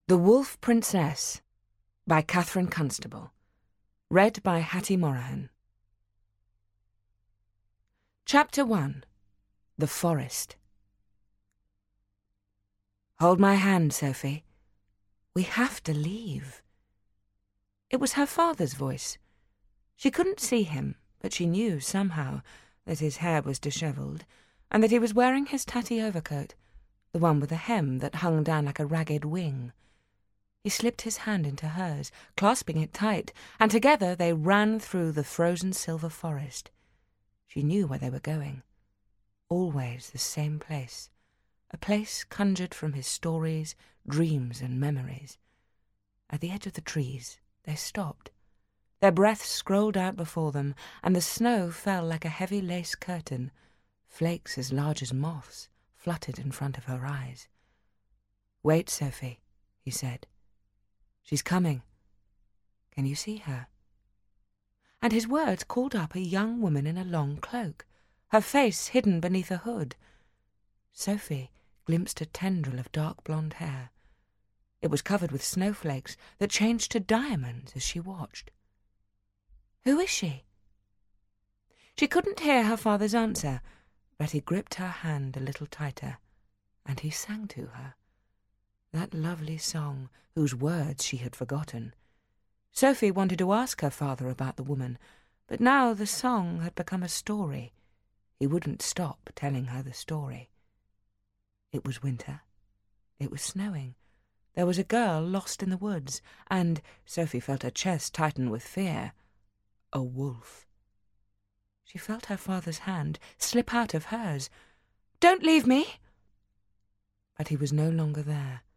The Wolf Princess by Catherine Constable. Read by Hattie Morahan. Chapter 1. The Forest. Hold my hand, Sophie. We have to leave. It was her father's voice. She couldn't see him, but she knew somehow that his hair was dishevelled and that he was wearing his tatty overcoat, the one with a hem that hung down like a ragged wing. He slipped his hand into hers, clasping it tight, and together they ran through the frozen silver forest. She knew where they were going. Always the same place, a place conjured from his stories, dreams, and memories. At the edge of the trees they stopped. Their breath scrolled out before them, and the snow fell like a heavy lace curtain. Flakes as large as moths fluttered in front of her eyes. "Wait, Sophie," he said. "She's coming. Can you see her?" And his words called up a young woman in a long cloak, her face hidden beneath a hood. Sophie glimpsed a tendril of dark blonde hair. It was covered with snowflakes that changed to diamonds as she watched. "Who is she?" She couldn't hear her father's answer, but he gripped her hand a little tighter, and he sang to her. That lovely song, whose words she had forgotten. Sophie wanted to ask her father about the woman, but now the song had become a story. He wouldn't stop telling her the story. It was winter. It was snowing. There was a girl lost in the woods, and, Sophie felt her chest tighten with fear, a wolf. She felt her father's hand slip out of hers. "Don't leave me!" But he was no longer there.